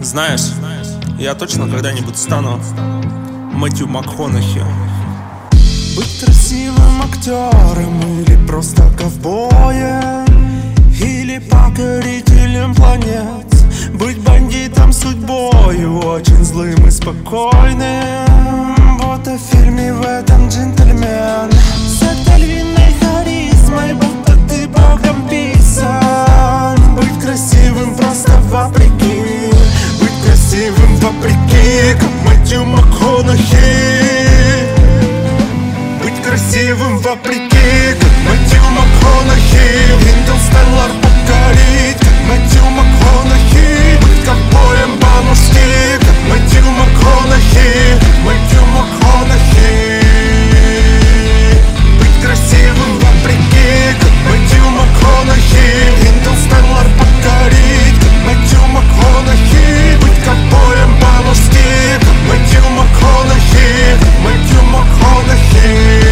Знаешь, я точно когда-нибудь стану Мэтью МакКонахи. Быть красивым актером или просто ковбоем, или покорителем планет. Быть бандитом судьбою, очень злым и спокойным. Вот и в фильме в этом джентльмен. С этой львиной харизмой, будто ты богом писан. Быть красивым просто вопреки, быть красивым вопреки, как Мэтью МакКонахи. Быть красивым вопреки, как Мэтью МакКонахи. Интерстеллар покорить, как Мэтью МакКонахи. Быть ковбоем по-мужски, как Мэтью МакКонахи. Мэтью МакКонахи. Быть красивым вопреки, как Мэтью МакКонахи. Интерстеллар покорить, как Мэтью МакКонахи. Быть ковбоем по-мужски, как Мэтью МакКонахи. Мэтью МакКонахи.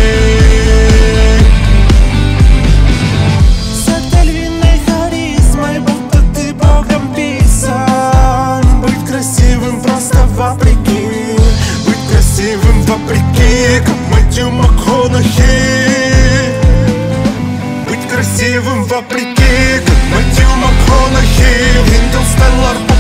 С этой львиной харизмой, будто ты богом писан. Быть красивым просто вопреки, быть красивым вопреки, как Мэтью МакКонахи. Быть красивым вопреки, как Мэтью МакКонахи. Интерстеллар